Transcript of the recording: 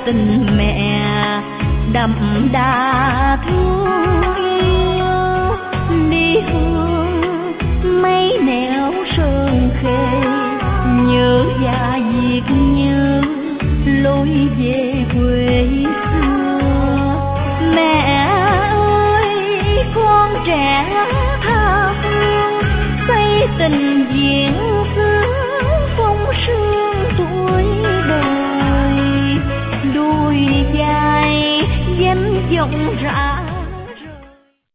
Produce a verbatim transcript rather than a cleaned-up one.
tình mẹ đậm đà thương yêu. Đi hương mấy nẻo sơn khê, nhớ gia diệt nhớ lối về quê xưa. Mẹ ơi con trẻ tha phương, xây tình vì